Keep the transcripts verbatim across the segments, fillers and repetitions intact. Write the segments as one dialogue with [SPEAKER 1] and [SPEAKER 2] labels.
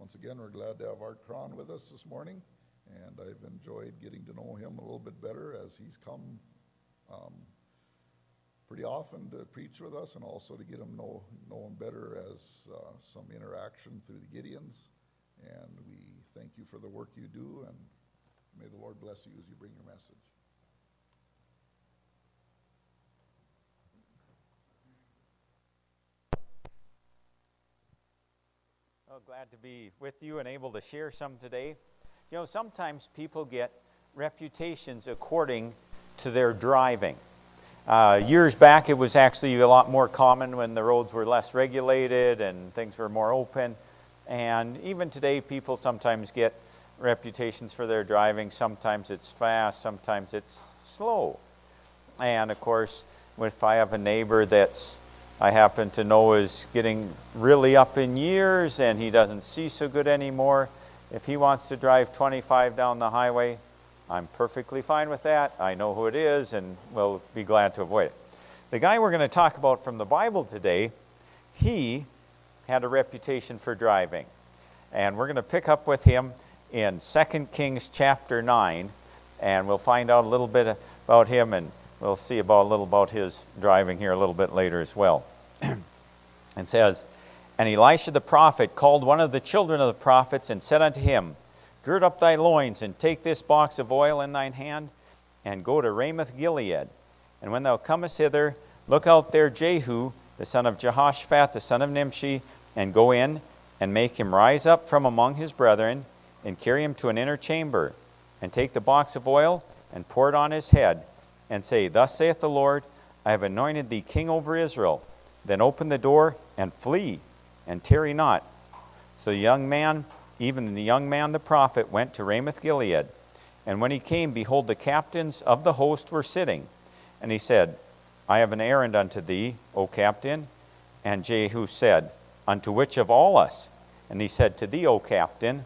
[SPEAKER 1] Once again, we're glad to have Art Cron with us this morning, and I've enjoyed getting to know him a little bit better as he's come um, pretty often to preach with us, and also to get him know, know him better as uh, some interaction through the Gideons. And we thank you for the work you do, and may the Lord bless you as you bring your message.
[SPEAKER 2] Well, glad to be with you and able to share some today. You know, sometimes people get reputations according to their driving. Uh, years back, it was actually a lot more common when the roads were less regulated and things were more open. And even today, people sometimes get reputations for their driving. Sometimes it's fast, sometimes it's slow. And of course, if I have a neighbor that's I happen to know is getting really up in years and he doesn't see so good anymore, if he wants to drive twenty-five down the highway, I'm perfectly fine with that. I know who it is and will be glad to avoid it. The guy we're going to talk about from the Bible today, he had a reputation for driving. And we're going to pick up with him in Second Kings chapter nine, and we'll find out a little bit about him, and we'll see about a little about his driving here a little bit later as well. It says, "And Elisha the prophet called one of the children of the prophets and said unto him, Gird up thy loins, and take this box of oil in thine hand, and go to Ramoth Gilead. And when thou comest hither, look out there Jehu, the son of Jehoshaphat, the son of Nimshi, and go in, and make him rise up from among his brethren, and carry him to an inner chamber, and take the box of oil, and pour it on his head, and say, Thus saith the Lord, I have anointed thee king over Israel. Then open the door, and flee, and tarry not. So the young man, even the young man the prophet, went to Ramoth Gilead. And when he came, behold, the captains of the host were sitting. And he said, I have an errand unto thee, O captain. And Jehu said, Unto which of all us? And he said, To thee, O captain.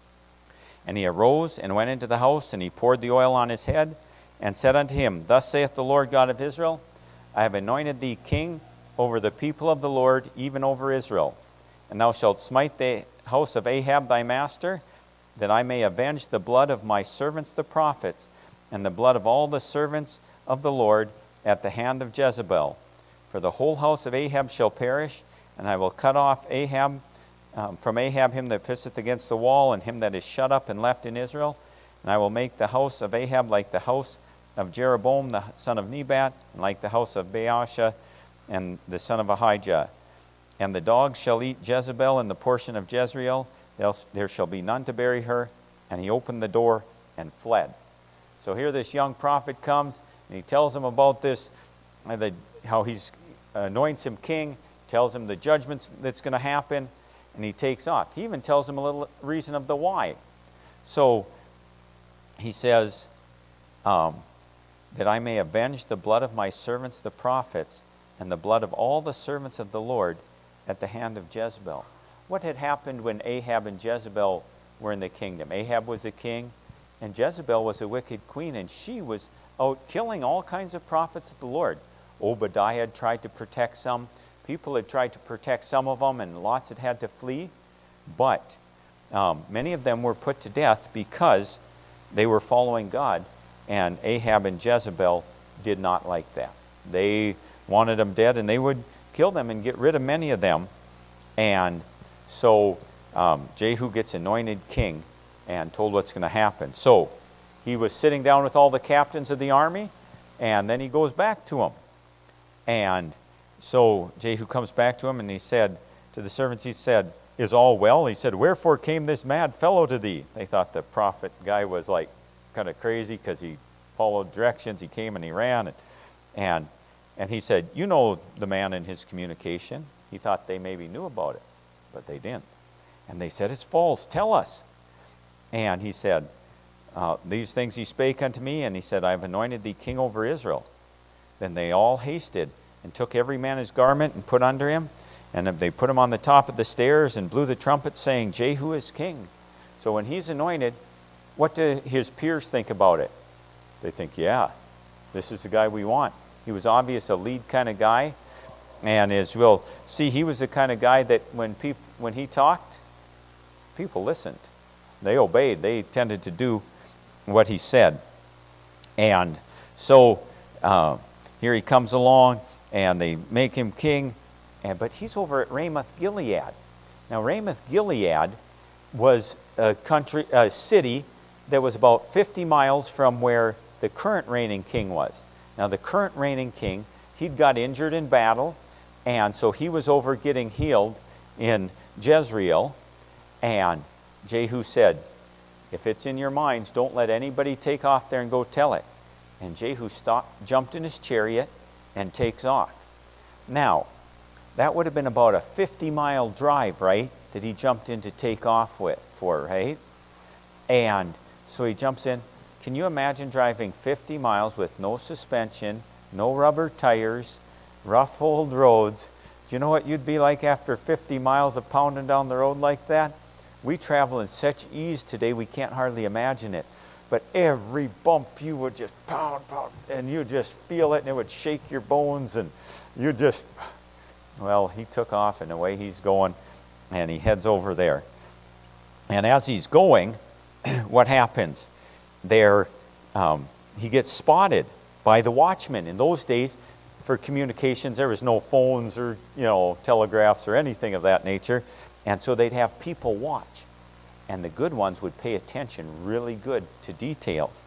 [SPEAKER 2] And he arose and went into the house, and he poured the oil on his head, and said unto him, Thus saith the Lord God of Israel, I have anointed thee king over the people of the Lord, even over Israel. And thou shalt smite the house of Ahab thy master, that I may avenge the blood of my servants the prophets, and the blood of all the servants of the Lord at the hand of Jezebel. For the whole house of Ahab shall perish, and I will cut off Ahab um, from Ahab him that pisseth against the wall, and him that is shut up and left in Israel. And I will make the house of Ahab like the house of Jeroboam the son of Nebat, and like the house of Baasha and the son of Ahijah. And the dogs shall eat Jezebel in the portion of Jezreel. There shall be none to bury her. And he opened the door and fled." So here this young prophet comes, and he tells him about this, uh, the, how he anoints him king, tells him the judgments that's going to happen, and he takes off. He even tells him a little reason of the why. So he says, um, that I may avenge the blood of my servants the prophets, and the blood of all the servants of the Lord at the hand of Jezebel. What had happened when Ahab and Jezebel were in the kingdom? Ahab was the king, and Jezebel was a wicked queen, and she was out killing all kinds of prophets of the Lord. Obadiah had tried to protect some. People had tried to protect some of them, and lots had had to flee. But um, many of them were put to death because they were following God, and Ahab and Jezebel did not like that. They wanted them dead, and they would kill them and get rid of many of them. And so um, Jehu gets anointed king and told what's going to happen. So he was sitting down with all the captains of the army, and then he goes back to them. And so Jehu comes back to him, and he said to the servants, he said, Is all well? He said, Wherefore came this mad fellow to thee? They thought the prophet guy was like kind of crazy because he followed directions. He came and he ran. And, and, and he said, You know the man in his communication. He thought they maybe knew about it, but they didn't. And they said, It's false. Tell us. And he said, uh, These things he spake unto me, and he said, I have anointed thee king over Israel. Then they all hasted and took every man his garment and put under him. And they put him on the top of the stairs and blew the trumpet, saying, Jehu is king. So when he's anointed, what do his peers think about it? They think, yeah, this is the guy we want. He was obvious a lead kind of guy. And as we'll see, he was the kind of guy that when, peop- when he talked, people listened. They obeyed. They tended to do what he said. And so uh, here he comes along, and they make him king. And, but he's over at Ramoth Gilead. Now, Ramoth Gilead was a country, a city that was about fifty miles from where the current reigning king was. Now, the current reigning king, he'd got injured in battle, and so he was over getting healed in Jezreel. And Jehu said, if it's in your minds, don't let anybody take off there and go tell it. And Jehu stopped, jumped in his chariot and takes off. Now, that would have been about a fifty mile drive, right, that he jumped in to take off with, for, right? And so he jumps in. Can you imagine driving fifty miles with no suspension, no rubber tires, rough old roads? Do you know what you'd be like after fifty miles of pounding down the road like that? We travel in such ease today, we can't hardly imagine it. But every bump you would just pound, pound, and you just feel it, and it would shake your bones, and you just, well, he took off, and away he's going, and he heads over there. And as he's going, what happens? There, um, he gets spotted by the watchman. In those days, for communications, there was no phones or, you know, telegraphs or anything of that nature. And so they'd have people watch. And the good ones would pay attention really good to details.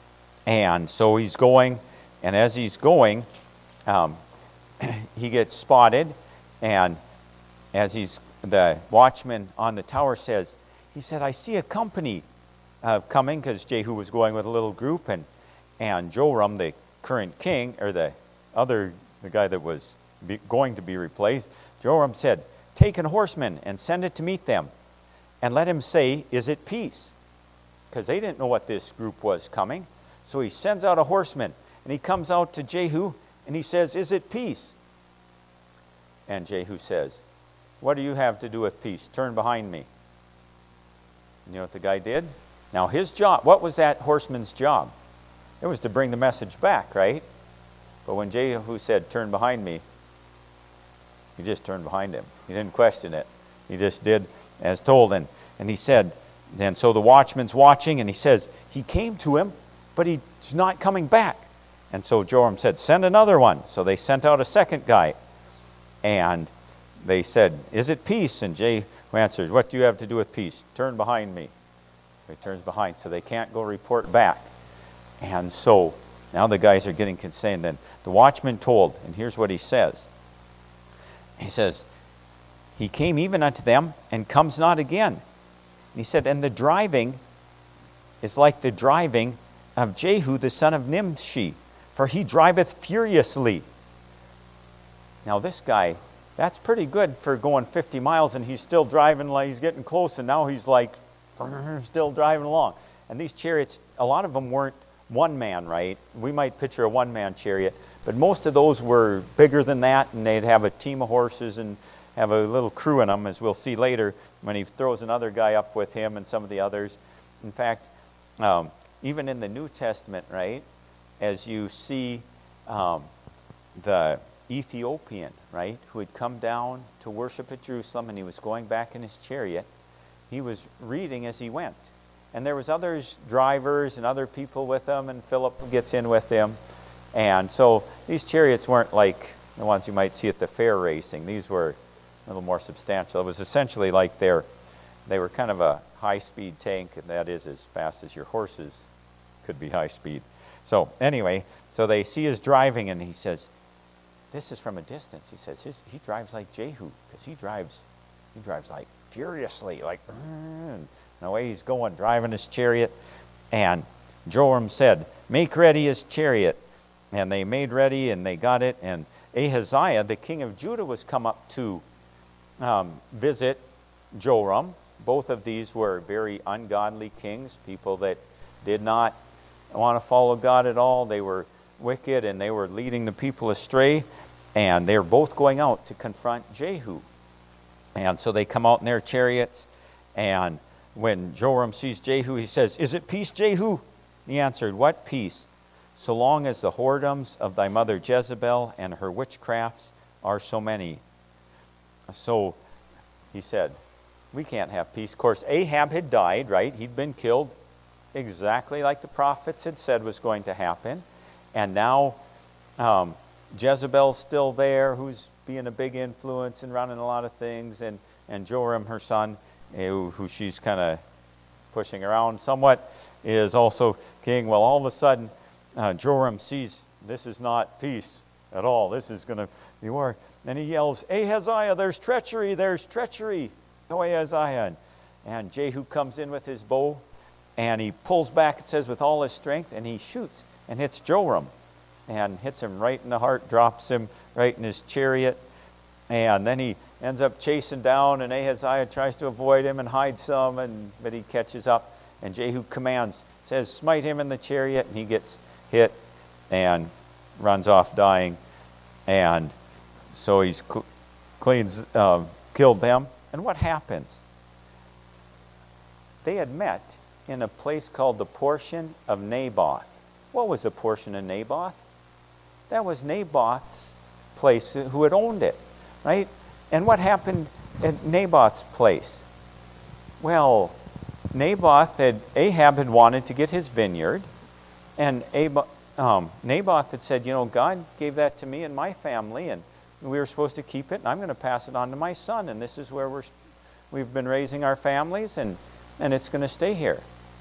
[SPEAKER 2] And so he's going, and as he's going, um, he gets spotted. And as he's, the watchman on the tower says, he said, I see a company of coming, because Jehu was going with a little group, and, and Joram, the current king, or the other, the guy that was be, going to be replaced, Joram said, take an horseman and send it to meet them, and let him say, is it peace? Because they didn't know what this group was coming. So he sends out a horseman, and he comes out to Jehu, and he says, is it peace? And Jehu says, what do you have to do with peace? Turn behind me. You know what the guy did? Now his job, what was that horseman's job? It was to bring the message back, right? But when Jehu said, turn behind me, he just turned behind him. He didn't question it. He just did as told. And, and he said, and so the watchman's watching, and he says, he came to him, but he's not coming back. And so Joram said, send another one. So they sent out a second guy. And they said, is it peace? And Jehu answers, what do you have to do with peace? Turn behind me. So he turns behind, so they can't go report back. And so now the guys are getting concerned. And the watchman told, and here's what he says. He says, he came even unto them and comes not again. And he said, and the driving is like the driving of Jehu the son of Nimshi, for he driveth furiously. Now this guy, that's pretty good for going fifty miles, and he's still driving like he's getting close, and now he's like still driving along. And these chariots, a lot of them weren't one man, right? We might picture a one-man chariot, but most of those were bigger than that, and they'd have a team of horses and have a little crew in them, as we'll see later when he throws another guy up with him and some of the others. In fact, um, even in the New Testament, right, as you see um, the Ethiopian, right, who had come down to worship at Jerusalem, and he was going back in his chariot, he was reading as he went. And there was others, drivers and other people with him, and Philip gets in with him. And so these chariots weren't like the ones you might see at the fair racing. These were a little more substantial. It was essentially like they're, they were kind of a high-speed tank, and that is as fast as your horses could be high speed. So anyway, so they see his driving, and he says, this is from a distance. He says, his, he drives like Jehu, because he drives, he drives like furiously, like, and away he's going, driving his chariot. And Joram said, make ready his chariot. And they made ready, and they got it. And Ahaziah, the king of Judah, was come up to um, visit Joram. Both of these were very ungodly kings, people that did not want to follow God at all. They were wicked, and they were leading the people astray. And they were both going out to confront Jehu. And so they come out in their chariots, and when Joram sees Jehu, he says, is it peace, Jehu? He answered, what peace? So long as the whoredoms of thy mother Jezebel and her witchcrafts are so many. So he said, we can't have peace. Of course, Ahab had died, right? He'd been killed exactly like the prophets had said was going to happen. And now um, Jezebel's still there, who's being a big influence and running a lot of things. And, and Joram, her son, who, who she's kind of pushing around somewhat, is also king. Well, all of a sudden, uh, Joram sees this is not peace at all. This is going to be war. And he yells, Ahaziah, there's treachery, there's treachery. Oh, Ahaziah. And, and Jehu comes in with his bow, and he pulls back, it says, with all his strength, and he shoots and hits Joram and hits him right in the heart, drops him right in his chariot. And then he ends up chasing down, and Ahaziah tries to avoid him and hide some, and but he catches up. And Jehu commands, says, smite him in the chariot, and he gets hit and runs off dying. And so he's cl- cleans, uh, killed them. And what happens? They had met in a place called the portion of Naboth. What was the portion of Naboth? That was Naboth's place, who had owned it, right? And what happened at Naboth's place? Well, Naboth had, Ahab had wanted to get his vineyard, and Ab, um, Naboth had said, you know, God gave that to me and my family, and we were supposed to keep it, and I'm going to pass it on to my son, and this is where we're, we've been raising our families, and, and it's going to stay here.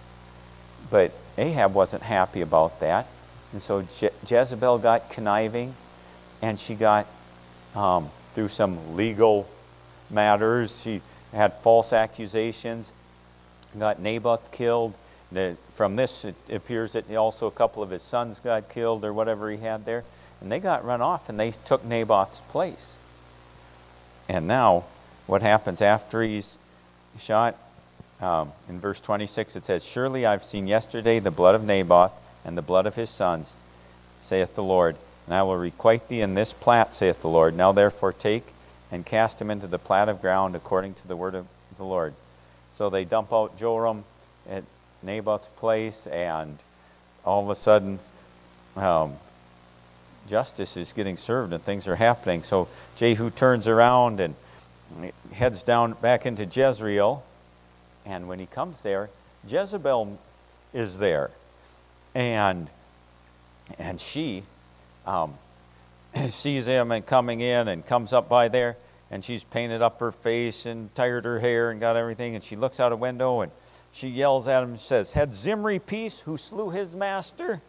[SPEAKER 2] But Ahab wasn't happy about that, and so Je- Jezebel got conniving, and she got, um, through some legal matters, she had false accusations, got Naboth killed. The, from this, it appears that also a couple of his sons got killed or whatever he had there. And they got run off, and they took Naboth's place. And now, what happens after he's shot? Um, in verse twenty-six, it says, surely I've seen yesterday the blood of Naboth and the blood of his sons, saith the Lord. And I will requite thee in this plat, saith the Lord. Now therefore take and cast him into the plat of ground according to the word of the Lord. So they dump out Joram at Naboth's place, and all of a sudden, um, justice is getting served and things are happening. So Jehu turns around and heads down back into Jezreel. And when he comes there, Jezebel is there. And and she um, sees him and coming in and comes up by there. And she's painted up her face and tired her hair and got everything. And she looks out a window and she yells at him and says, had Zimri peace who slew his master?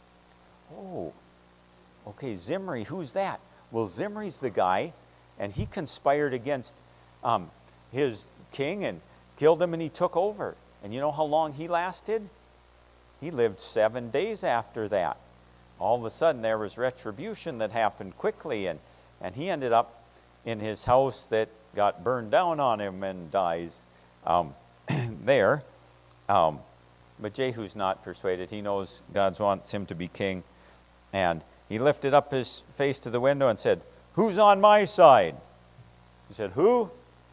[SPEAKER 2] Oh, okay, Zimri, who's that? Well, Zimri's the guy, and he conspired against um, his king and killed him, and he took over. And you know how long he lasted? He lived seven days after that. All of a sudden, there was retribution that happened quickly, and, and he ended up in his house that got burned down on him and dies um, there. Um, but Jehu's not persuaded. He knows God wants him to be king. And he lifted up his face to the window and said, who's on my side? He said, who?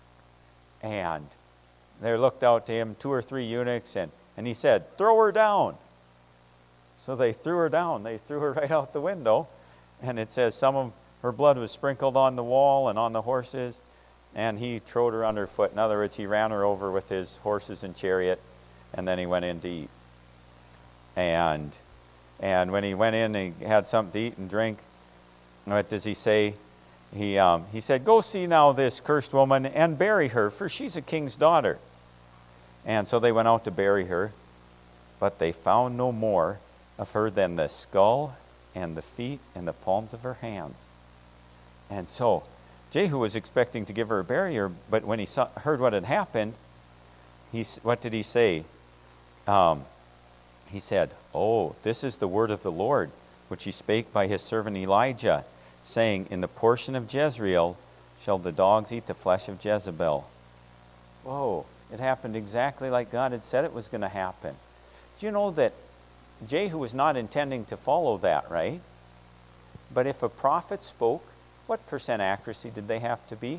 [SPEAKER 2] And there looked out to him two or three eunuchs, and, and he said, throw her down. So they threw her down. They threw her right out the window. And it says some of her blood was sprinkled on the wall and on the horses, and he trode her underfoot. In other words, he ran her over with his horses and chariot, and then he went in to eat. And and when he went in, he had something to eat and drink. What does he say? He um, he said, go see now this cursed woman and bury her, for she's a king's daughter. And so they went out to bury her, but they found no more of her than the skull and the feet and the palms of her hands. And so Jehu was expecting to give her a burial, but when he saw, heard what had happened, he, what did he say? Um, he said, oh, this is the word of the Lord, which he spake by his servant Elijah, saying, in the portion of Jezreel shall the dogs eat the flesh of Jezebel. Whoa, it happened exactly like God had said it was going to happen. Do you know that Jehu was not intending to follow that, right? But if a prophet spoke, what percent accuracy did they have to be?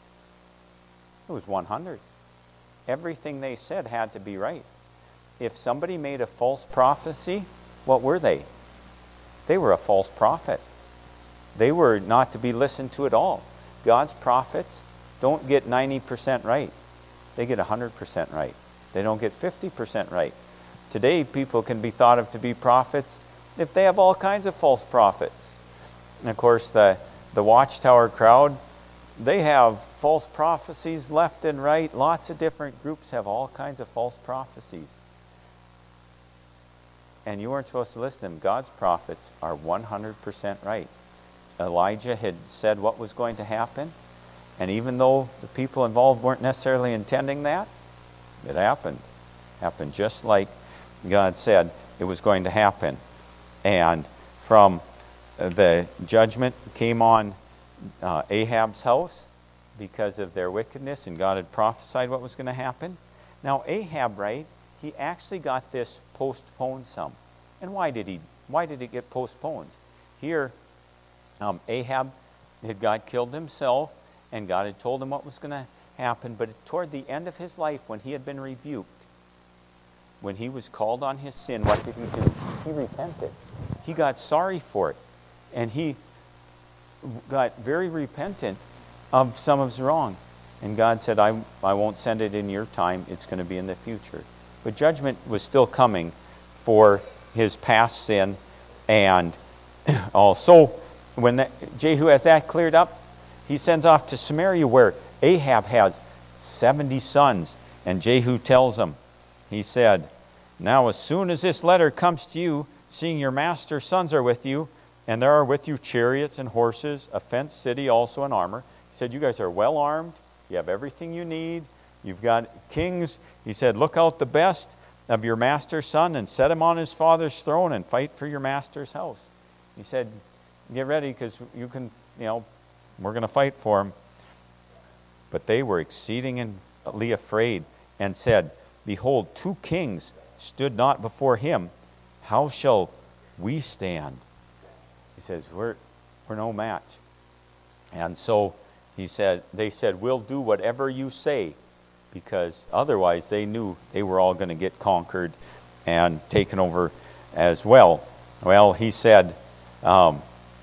[SPEAKER 2] It was one hundred. Everything they said had to be right. If somebody made a false prophecy, what were they? They were a false prophet. They were not to be listened to at all. God's prophets don't get ninety percent right. they get one hundred percent right. They don't get fifty percent right. Today, people can be thought of to be prophets if they have all kinds of false prophets. And of course, the, the Watchtower crowd, they have false prophecies left and right. Lots of different groups have all kinds of false prophecies. And you weren't supposed to listen to them. God's prophets are one hundred percent right. Elijah had said what was going to happen, and even though the people involved weren't necessarily intending that, it happened. It happened just like God said it was going to happen. And from uh, the judgment came on uh, Ahab's house because of their wickedness, and God had prophesied what was going to happen. Now Ahab, right, he actually got this postponed some. And why did he, why did it get postponed? Here, um, Ahab had got killed himself, and God had told him what was going to happen, but toward the end of his life, when he had been rebuked, when he was called on his sin, what did he do? He repented. He got sorry for it, and he got very repentant of some of his wrong. And God said, I, I won't send it in your time, it's going to be in the future. But judgment was still coming for his past sin. And also, when that, Jehu has that cleared up, he sends off to Samaria, where Ahab has seventy sons. And Jehu tells him, he said, now as soon as this letter comes to you, seeing your master's sons are with you, and there are with you chariots and horses, a fenced city also in armor. He said, you guys are well armed. You have everything you need. You've got kings. He said, look out the best of your master's son and set him on his father's throne and fight for your master's house. He said, get ready, because you can, you know, we're going to fight for him. But they were exceedingly afraid and said, behold, two kings stood not before him. How shall we stand? He says, we're, we're no match. And so he said, they said, we'll do whatever you say, because otherwise they knew they were all going to get conquered and taken over as well. Well, he said, um,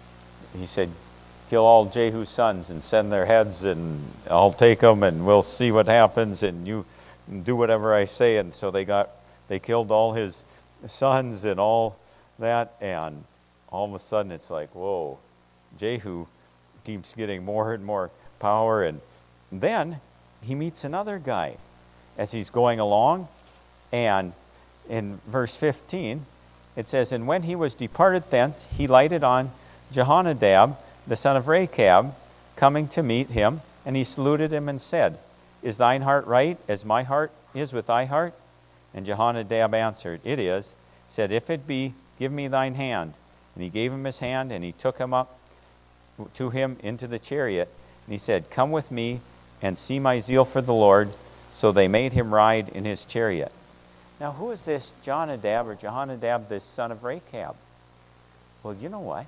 [SPEAKER 2] he said, kill all Jehu's sons and send their heads, and I'll take them, and we'll see what happens, and you do whatever I say. And so they got, they killed all his sons and all that, and all of a sudden it's like, whoa, Jehu keeps getting more and more power. And then he meets another guy as he's going along, and in verse fifteen it says, and when he was departed thence, he lighted on Jehonadab the son of Rechab, coming to meet him, and he saluted him and said, is thine heart right as my heart is with thy heart? And Jehonadab answered, it is. He said, if it be, give me thine hand. And he gave him his hand, and he took him up to him into the chariot. And he said, come with me and see my zeal for the Lord. So they made him ride in his chariot. Now, who is this Jonadab or Jehonadab, this son of Rechab? Well, you know what?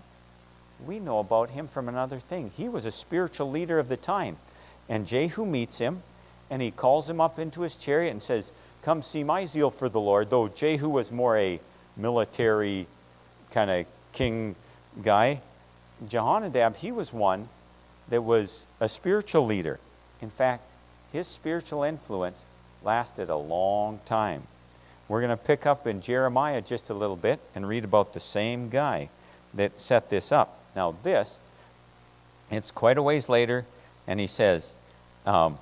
[SPEAKER 2] We know about him from another thing. He was a spiritual leader of the time. And Jehu meets him, and he calls him up into his chariot and says, come see my zeal for the Lord. Though Jehu was more a military kind of king guy, Jehonadab, he was one that was a spiritual leader. In fact, his spiritual influence lasted a long time. We're going to pick up in Jeremiah just a little bit and read about the same guy that set this up. Now this, it's quite a ways later, and he says, um,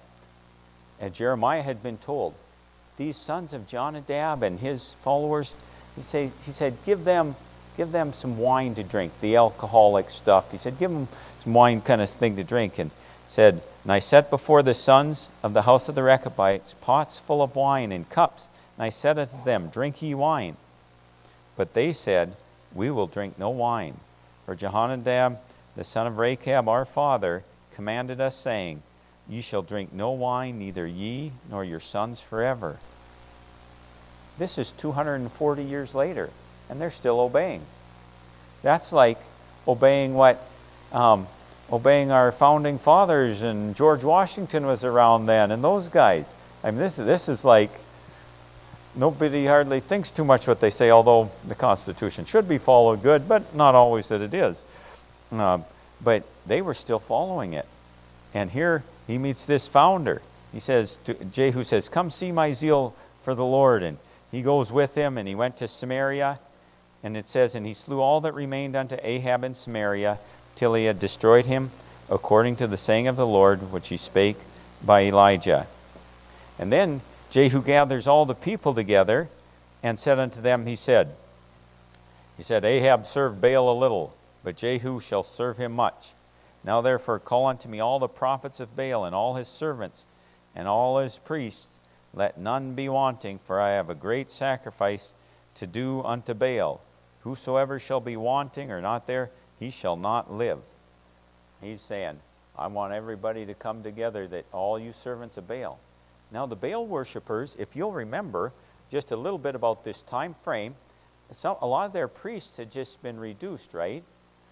[SPEAKER 2] as Jeremiah had been told, these sons of Jonadab and his followers, he, say, he said, give them, give them some wine to drink, the alcoholic stuff. He said, give them some wine kind of thing to drink. And said, and I set before the sons of the house of the Rechabites pots full of wine and cups. And I said unto them, drink ye wine. But they said, we will drink no wine. For Jehonadab, the son of Rechab, our father, commanded us, saying, ye shall drink no wine, neither ye nor your sons forever. This is two hundred forty years later, and they're still obeying. That's like obeying what, um, obeying our founding fathers, and George Washington was around then, and those guys. I mean, this, this is like, nobody hardly thinks too much what they say, although the Constitution should be followed good, but not always that it is. Uh, but they were still following it. And here he meets this founder, he says, to, Jehu says, come see my zeal for the Lord. And he goes with him, and he went to Samaria. And it says, and he slew all that remained unto Ahab in Samaria, till he had destroyed him, according to the saying of the Lord, which he spake by Elijah. And then Jehu gathers all the people together, and said unto them, he said, he said, Ahab served Baal a little, but Jehu shall serve him much. Now therefore call unto me all the prophets of Baal, and all his servants, and all his priests. Let none be wanting, for I have a great sacrifice to do unto Baal. Whosoever shall be wanting or not there, he shall not live. He's saying, I want everybody to come together, that all you servants of Baal. Now the Baal worshipers, if you'll remember just a little bit about this time frame, some, a lot of their priests had just been reduced, right?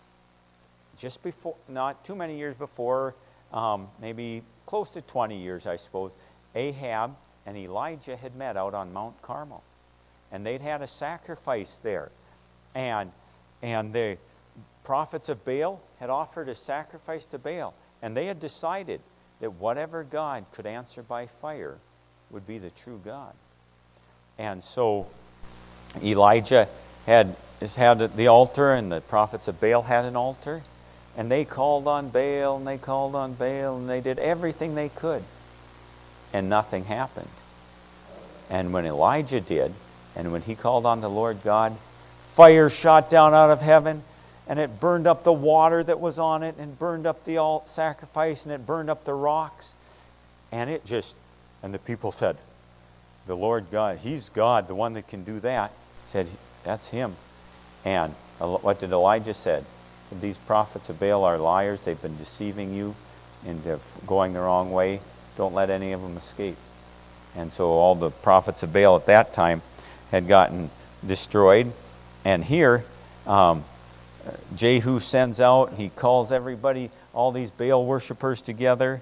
[SPEAKER 2] Just before, not too many years before, um, maybe close to twenty years, I suppose, Ahab and Elijah had met out on Mount Carmel. And they'd had a sacrifice there. And, and the prophets of Baal had offered a sacrifice to Baal. And they had decided that whatever God could answer by fire would be the true God. And so Elijah had, had the altar, and the prophets of Baal had an altar. And they called on Baal, and they called on Baal, and they did everything they could. And nothing happened. And when Elijah did, and when he called on the Lord God, fire shot down out of heaven, and it burned up the water that was on it, and burned up the alt sacrifice, and it burned up the rocks. And it just, and the people said, the Lord God, He's God, the one that can do that. Said, that's Him. And what did Elijah say? These prophets of Baal are liars. They've been deceiving you into going the wrong way. Don't let any of them escape. And so all the prophets of Baal at that time had gotten destroyed. And here, um, Jehu sends out, he calls everybody, all these Baal worshipers together.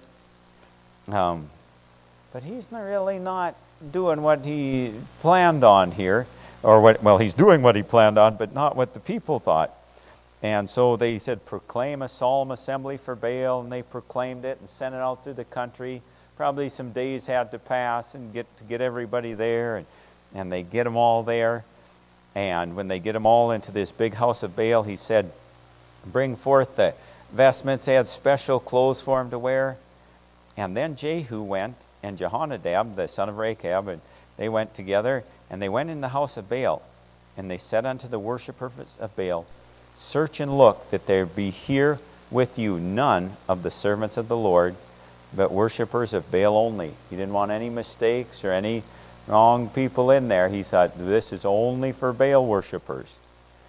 [SPEAKER 2] Um, but he's not really not doing what he planned on here. Or what, well, he's doing what he planned on, but not what the people thought. And so they said, proclaim a solemn assembly for Baal, and they proclaimed it and sent it out through the country. Probably some days had to pass and get to get everybody there, and, and they get them all there. And when they get them all into this big house of Baal, he said, bring forth the vestments. They had special clothes for him to wear. And then Jehu went, and Jehonadab, the son of Rechab, and they went together, and they went in the house of Baal. And they said unto the worshippers of Baal, search and look that there be here with you none of the servants of the Lord, but worshippers of Baal only. He didn't want any mistakes or any wrong people in there. He thought, this is only for Baal worshippers.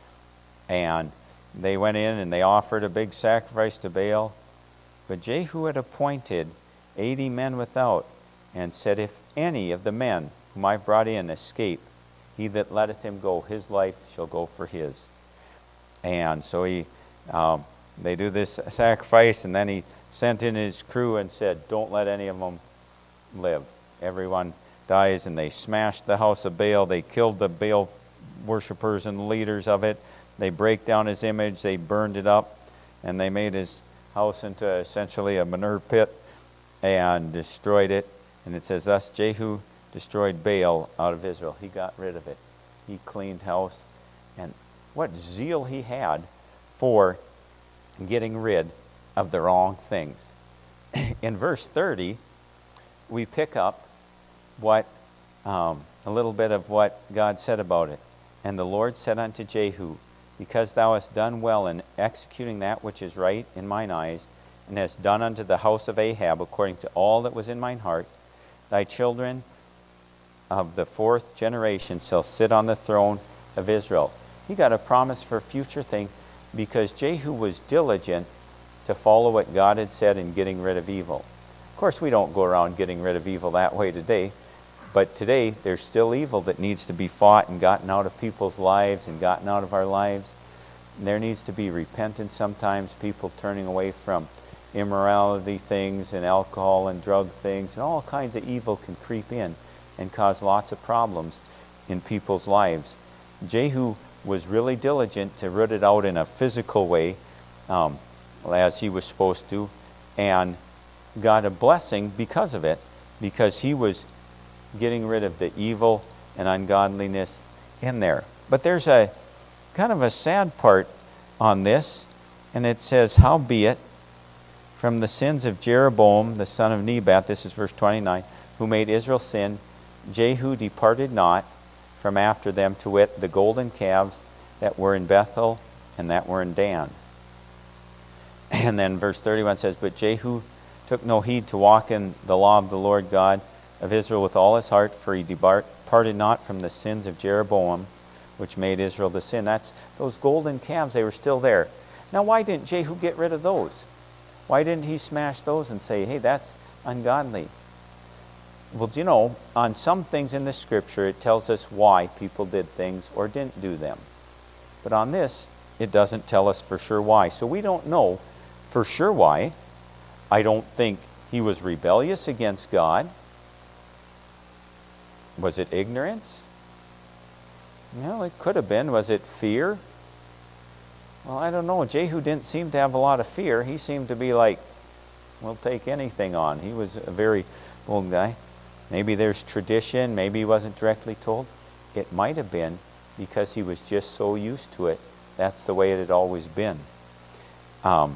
[SPEAKER 2] And they went in and they offered a big sacrifice to Baal. But Jehu had appointed eighty men without, and said, if any of the men whom I've brought in escape, he that letteth him go, his life shall go for his. And so he, um, they do this sacrifice, and then he sent in his crew and said, don't let any of them live. Everyone dies, and they smashed the house of Baal. They killed the Baal worshipers and the leaders of it. They break down his image. They burned it up, and they made his house into essentially a manure pit and destroyed it. And it says, thus Jehu destroyed Baal out of Israel. He got rid of it. He cleaned house. And what zeal he had for getting rid of the wrong things. In verse thirty, we pick up what um, a little bit of what God said about it. And the Lord said unto Jehu, because thou hast done well in executing that which is right in mine eyes, and hast done unto the house of Ahab according to all that was in mine heart, thy children of the fourth generation shall sit on the throne of Israel. He got a promise for a future thing because Jehu was diligent to follow what God had said in getting rid of evil. Of course, we don't go around getting rid of evil that way today, but today there's still evil that needs to be fought and gotten out of people's lives and gotten out of our lives. And there needs to be repentance sometimes, people turning away from immorality things and alcohol and drug things, and all kinds of evil can creep in and cause lots of problems in people's lives. Jehu was really diligent to root it out in a physical way, um, as he was supposed to, and got a blessing because of it. because he was getting rid of the evil and ungodliness in there. But there's a kind of a sad part on this, and it says, howbeit, from the sins of Jeroboam, the son of Nebat, this is verse twenty-nine, who made Israel sin, Jehu departed not from after them, to wit, the golden calves that were in Bethel and that were in Dan. And then verse thirty-one says, but Jehu took no heed to walk in the law of the Lord God of Israel with all his heart, for he departed not from the sins of Jeroboam, which made Israel to sin. That's those golden calves, they were still there. Now, why didn't Jehu get rid of those? Why didn't he smash those and say, hey, that's ungodly? Well, do you know, on some things in the scripture, it tells us why people did things or didn't do them. But on this, it doesn't tell us for sure why. So we don't know for sure why. I don't think he was rebellious against God. Was it ignorance? Well, it could have been. Was it fear? Well, I don't know. Jehu didn't seem to have a lot of fear. He seemed to be like, we'll take anything on. He was a very bold guy. Maybe there's tradition. Maybe he wasn't directly told. It might have been because he was just so used to it. That's the way it had always been. Um,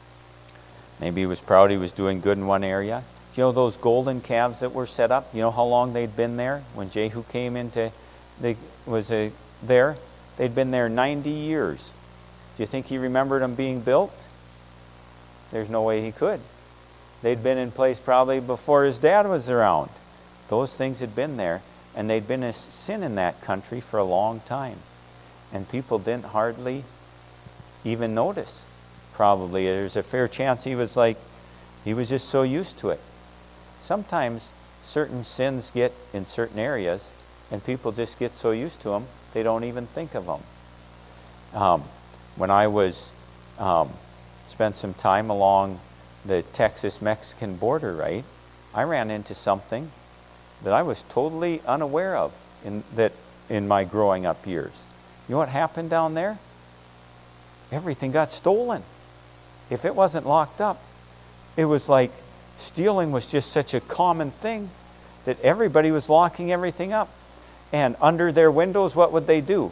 [SPEAKER 2] maybe he was proud he was doing good in one area. Do you know those golden calves that were set up? You know how long they'd been there when Jehu came into, they was a, there? They'd been there ninety years. Do you think he remembered them being built? There's no way he could. They'd been in place probably before his dad was around. Those things had been there, and they'd been a sin in that country for a long time. And people didn't hardly even notice. Probably there's a fair chance he was like, he was just so used to it. Sometimes certain sins get in certain areas, and people just get so used to them, they don't even think of them. Um, when I was, um, spent some time along the Texas-Mexican border, right, I ran into something that I was totally unaware of in, that, in my growing up years. You know what happened down there? Everything got stolen. If it wasn't locked up, it was like stealing was just such a common thing that everybody was locking everything up. And under their windows, what would they do?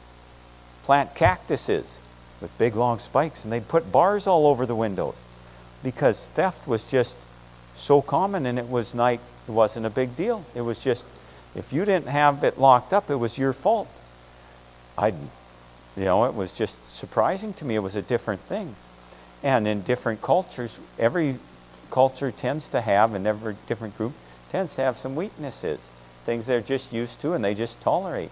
[SPEAKER 2] Plant cactuses with big long spikes, and they'd put bars all over the windows because theft was just so common, and it was like, it wasn't a big deal. It was just, if you didn't have it locked up, it was your fault. I, you know, it was just surprising to me. It was a different thing. And in different cultures, every culture tends to have, and every different group tends to have some weaknesses, things they're just used to and they just tolerate.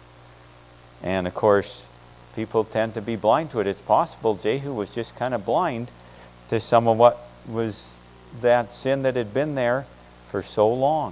[SPEAKER 2] And of course, people tend to be blind to it. It's possible Jehu was just kind of blind to some of what was that sin that had been there for so long.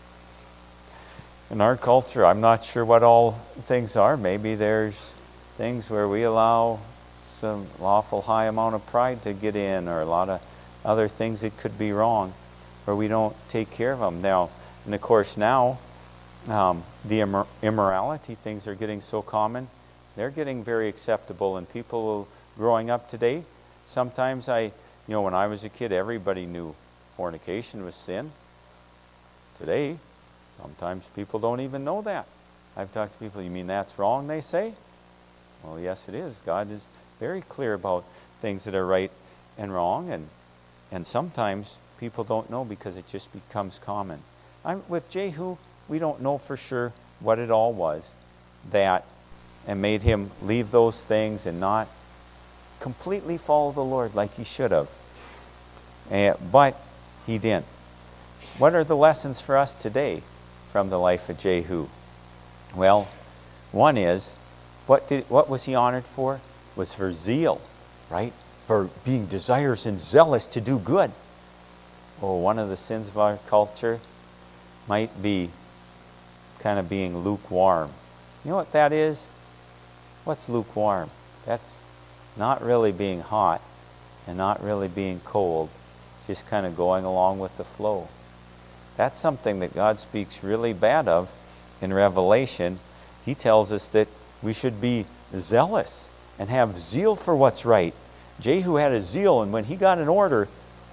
[SPEAKER 2] In our culture, I'm not sure what all things are. Maybe there's things where we allow some awful high amount of pride to get in, or a lot of other things that could be wrong, where we don't take care of them. Now, and of course now, um, the immor immorality things are getting so common. They're getting very acceptable, and people growing up today, sometimes I, you know, when I was a kid, everybody knew fornication was sin. Today, sometimes people don't even know that. I've talked to people, you mean that's wrong, they say? Well, yes, it is. God is very clear about things that are right and wrong, and, and sometimes people don't know because it just becomes common. I'm, with Jehu, we don't know for sure what it all was that and made him leave those things and not completely follow the Lord like he should have. And, but he didn't. What are the lessons for us today from the life of Jehu? Well, one is, what, did, what was he honored for? Was for zeal, right? For being desirous and zealous to do good. Oh, one of the sins of our culture might be kind of being lukewarm. You know what that is? What's lukewarm? That's not really being hot and not really being cold, just kind of going along with the flow. That's something that God speaks really bad of in Revelation. He tells us that we should be zealous and have zeal for what's right. Jehu had a zeal, and when he got an order,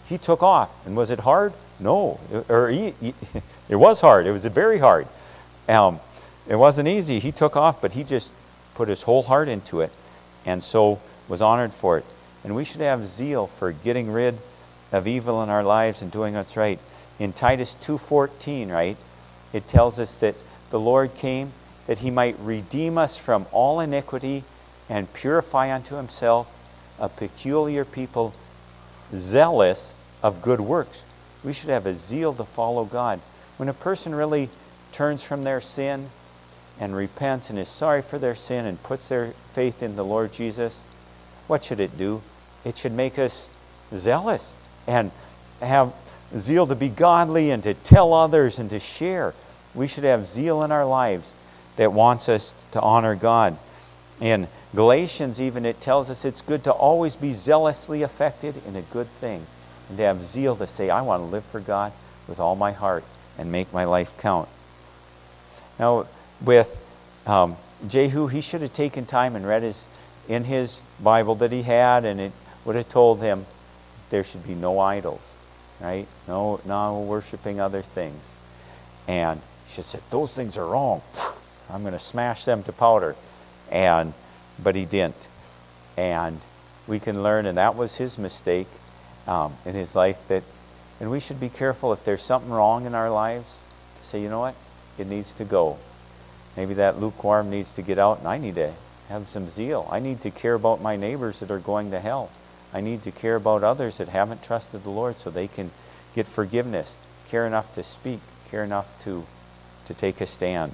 [SPEAKER 2] he took off. And was it hard? No. Or he, he, it was hard. It was very hard. Um, it wasn't easy. He took off, but he just put his whole heart into it, and so was honored for it. And we should have zeal for getting rid of evil in our lives and doing what's right. In Titus two fourteen, right, it tells us that the Lord came that he might redeem us from all iniquity and purify unto himself a peculiar people, zealous of good works. We should have a zeal to follow God. When a person really turns from their sin and repents and is sorry for their sin and puts their faith in the Lord Jesus, what should it do? It should make us zealous and have zeal to be godly and to tell others and to share. We should have zeal in our lives that wants us to honor God. In Galatians even, it tells us it's good to always be zealously affected in a good thing, and to have zeal to say, I want to live for God with all my heart and make my life count. Now, with um, Jehu, he should have taken time and read his in his Bible that he had, and it would have told him there should be no idols, right? No, no worshiping other things. And he should have said, those things are wrong. I'm going to smash them to powder. And but he didn't. And we can learn, and that was his mistake um, in his life, that, and we should be careful if there's something wrong in our lives to say, you know what, it needs to go. Maybe that lukewarm needs to get out, and I need to have some zeal. I need to care about my neighbors that are going to hell. I need to care about others that haven't trusted the Lord so they can get forgiveness. Care enough to speak. Care enough to, to take a stand.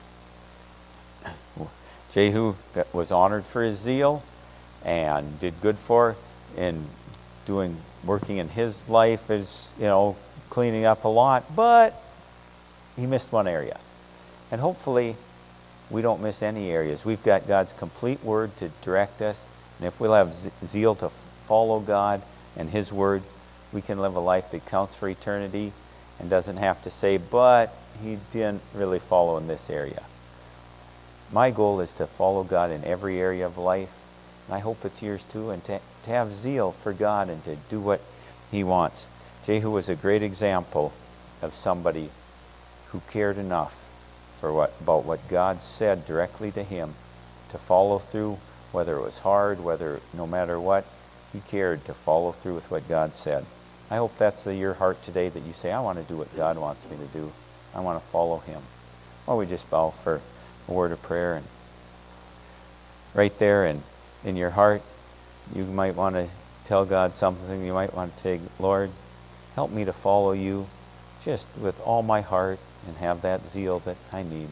[SPEAKER 2] Jehu was honored for his zeal and did good for in doing, working in his life as, you know, cleaning up a lot, but he missed one area. And hopefully we don't miss any areas. We've got God's complete word to direct us, and if we'll have zeal to follow God and his word, we can live a life that counts for eternity and doesn't have to say, but he didn't really follow in this area. My goal is to follow God in every area of life, and I hope it's yours too, and to, to have zeal for God and to do what he wants. Jehu was a great example of somebody who cared enough for what about what God said directly to him, to follow through, whether it was hard, whether no matter what, he cared to follow through with what God said. I hope that's the, your heart today, that you say, I want to do what God wants me to do. I want to follow him. Or we just bow for a word of prayer. And right there and in your heart, you might want to tell God something. You might want to say, Lord, help me to follow you just with all my heart and have that zeal that I need.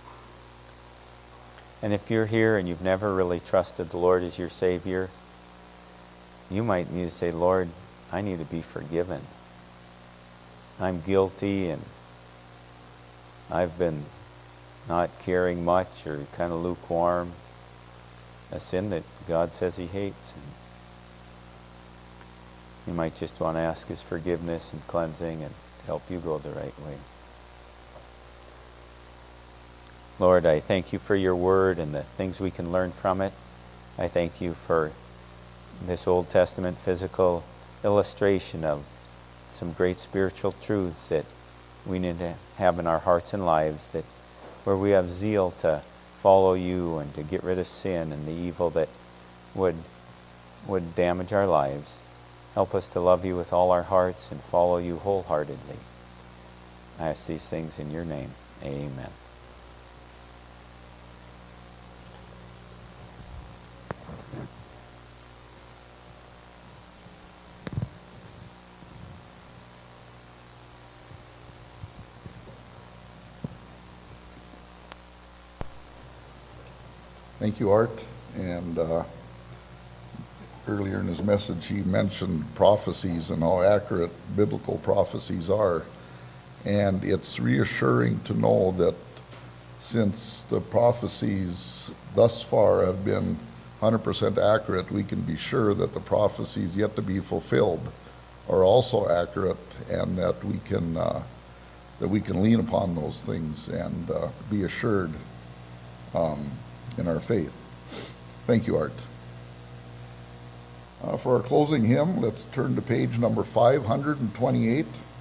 [SPEAKER 2] And if you're here and you've never really trusted the Lord as your Savior, you might need to say, Lord, I need to be forgiven. I'm guilty, and I've been not caring much or kind of lukewarm, a sin that God says he hates. And you might just want to ask his forgiveness and cleansing and help you go the right way. Lord, I thank you for your word and the things we can learn from it. I thank you for this Old Testament physical illustration of some great spiritual truths that we need to have in our hearts and lives, that where we have zeal to follow you and to get rid of sin and the evil that would would damage our lives. Help us to love you with all our hearts and follow you wholeheartedly. I ask these things in your name. Amen.
[SPEAKER 1] Thank you, Art. And uh, earlier in his message, he mentioned prophecies and how accurate biblical prophecies are. And it's reassuring to know that since the prophecies thus far have been one hundred percent accurate, we can be sure that the prophecies yet to be fulfilled are also accurate, and that we can uh, that we can lean upon those things and uh, be assured um, in our faith. Thank you, Art. Uh, For our closing hymn, let's turn to page number five hundred twenty-eight.